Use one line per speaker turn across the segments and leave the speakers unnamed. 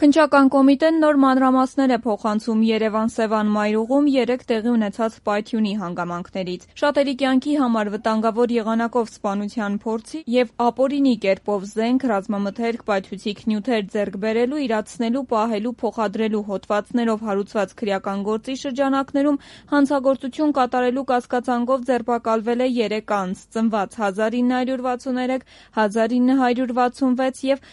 Քննչական կոմիտեն նոր մանրամասներ է փոխանցում Երևան-Սևան մայրուղում 3 տեղի ունեցած պայթյունի հանգամանքներից։ Շատերի կյանքի համար վտանգավոր եղանակով սպանության փորձի եւ ապօրինի կերպով զենք, ռազմամթերք, պայթուցիկ նյութեր ձեռք բերելու, իրացնելու, պահելու, փոխադրելու հոդվածներով հարուցված քրեական գործի շրջանակներում հանցագործություն կատարելու կասկածանկով ձերբակալվել է 3 անձ՝ ծնված 1963, 1966 եւ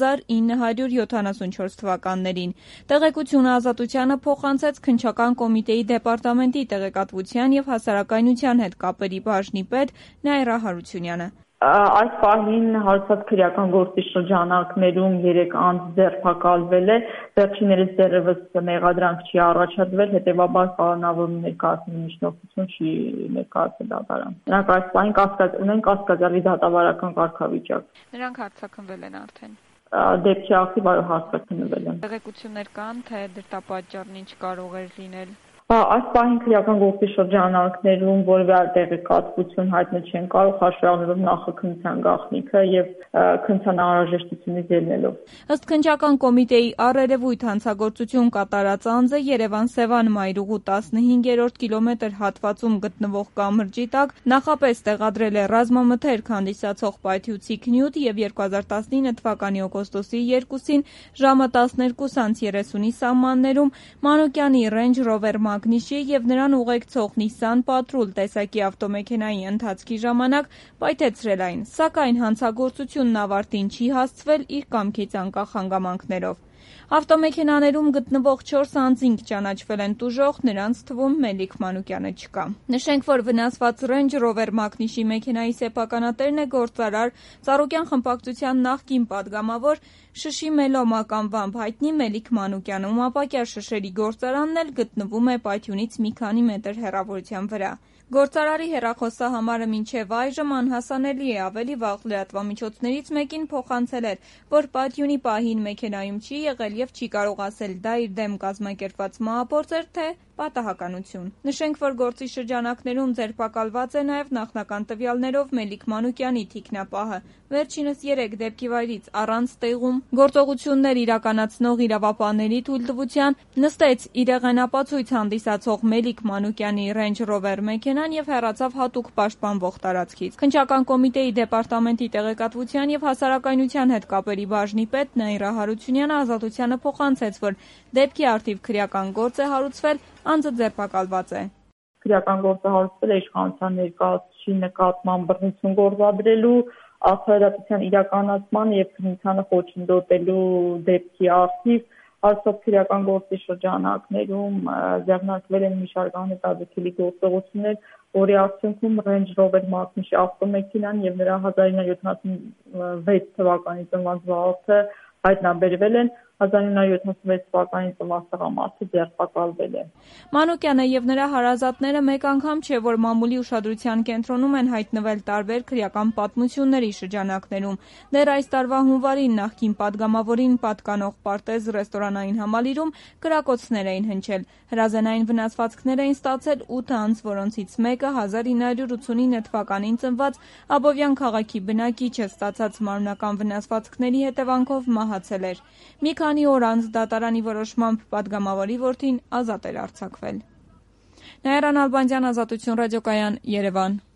1974 թվականներին։ Տեղեկությունը Ազատությանը փոխանցեց քննչական կոմիտեի դեպարտամենտի տեղեկատվության եւ հասարակայնության հետ կապերի բաժնի պետ Նաիրա Հարությունյանը։
Այս պահին հարուցած քրեական գործի շրջանակներում 3 անձ ձերբակալվել է, վերջիններս դեռևս մեղադրանք չի առաջադրվել, հետևաբար կանոնավոր ներկայացնելու միջնորդություն չի ներկայացել դատարան։ Նրանք այս պահին ունեն կասկածյալի դատավարական կարգավիճակ։
Նրանք հարձակվել են արդեն։
Դեպքի ակտիվ հարձակվվել են։
Տեղեկություններ կան, թե դրդապատճառն ինչ կարող էր լինել։
Այս պահին քրեական գործի շրջանակներում որևէ տեղեկատվություն հայտնել չեն կարող, հաշվի առնելով նախաքննության գաղտնիքը եւ քննության անհրաժեշտությունից ելնելով։
Ըստ քննչական կոմիտեի առերևույթ հանցագործություն կատարած անձը Երևան-Սևան մայրուղու 15-րդ կիլոմետր հատվածում գտնվող կամրջի տակ նախապես տեղադրել է ռազմամթերք հանդիսացող պայթուցիկ նյութ եւ 2019 թվականի օգոստոսի 2-ին ժամը 12:30-ի սահմաններում Մանուկյանի Range Rover Magnishի եւ նրան ուղեկցող Nissan Patrol տեսակի ավտոմեքենայի ընթացքի ժամանակ պայթեցրել այն, սակայն հանցագործությունն ավարտին չի հասցվել իր կամքից անկախ հանգամանքներով։ Ավտոմեքենաներում գտնվող 4 անձինք ճանաչվել են տուժող, նրանց թվում Մելիք Մանուկյանը չկա։ Նշենք, որ վնասված Range Rover Magnishի մեքենայի սեփականատերն է գործարար Ծառուկյան խմբակցության նախկին падգամավոր Շշի Մելոմակ անվամբ հայտնի Մելիք Մանուկյանը, ում ապակյար շշերի գործարանն էլ գտնվում է պայթյունից մի քանի մետր հեռավորության վրա։ Գործարարի հեռախոսահամարը մինչև այժմ անհասանելի է, ավելի վաղ լրատվամիջոցներից մեկին փոխանցել էր, որ պայթյունի պահին մեքենայում չի եղել եւ չի կարող ասել դա իր դեմ կազմակերպված մահապործ էր, թե պատահականություն։ Նշենք, որ գործի շրջանակներում ձերբակալված է նաև նախնական տվյալներով Մելիք Մանուկյանի թիկնապահը։ Վերջինս 3 դեպքի վայրից առանց տեղում գործողություններ իրականացնող իրավապահների թույլտվության նստեց իրեղենապացույց հանդիսացող Մելիք Մանուկյանի Range Rover մեքենան եւ հեռացավ հատուկ պաշտպանվող տարածքից։ Քննչական կոմիտեի դեպարտամենտի տեղեկատվության եւ հասարակայնության հետ կապերի բաժնի պետ Նաիրա Հարությունյանը Ազատությանը փոխանցեց, որ դեպքի առթիվ քրեական գործ է հարուցվել, անձը ձերբակալված է։
Քրեական գործը հարուցվել է իշխանության ներկայացուցիչի նկատմամբ բռնություն գործադրելու, արդարադատության իրականացման եւ քննությանը խոչընդոտելու դեպքի առթիվ Այսօր քրեական գործի շրջանակներում ձեռնարկվել են մի շարք անհետաձգելի գործողություններ, որի արդյունքում Range Rover Magnishի ավտոմեքենան եւ նրա 1976 թվականի ծնված վարորդը հայտնաբերվել են, 1976 թվականի ծնված տղամարդը ձերբակալվել է։
Մանուկյանը եւ նրա հարազատները մեկ անգամ չէ, որ մամուլի ուշադրության կենտրոնում են հայտնվել տարբեր քրեական պատմությունների շրջանակներում։ Դեռ այս տարվա հունվարին նախկին падգամավորին պատկանող Պարտեզ ռեստորանային համալիրում կրակոցներ էին հնչել։ Հրազենային վնասվածքներ էին ստացել 8 անձ, որոնցից մեկը 1989 թվականին ծնված Աբովյան քաղաքի բնակիչը ստացած մարմնական վնասվածքների հետևանքով մահացել էր։ Մի քանի օր անց դատարանի որոշմամբ падգամավորի որդին ազատ էր արձակվել։ Նաիրա Նալբանդյան, Ազատություն ռադիոկայան, Երևան։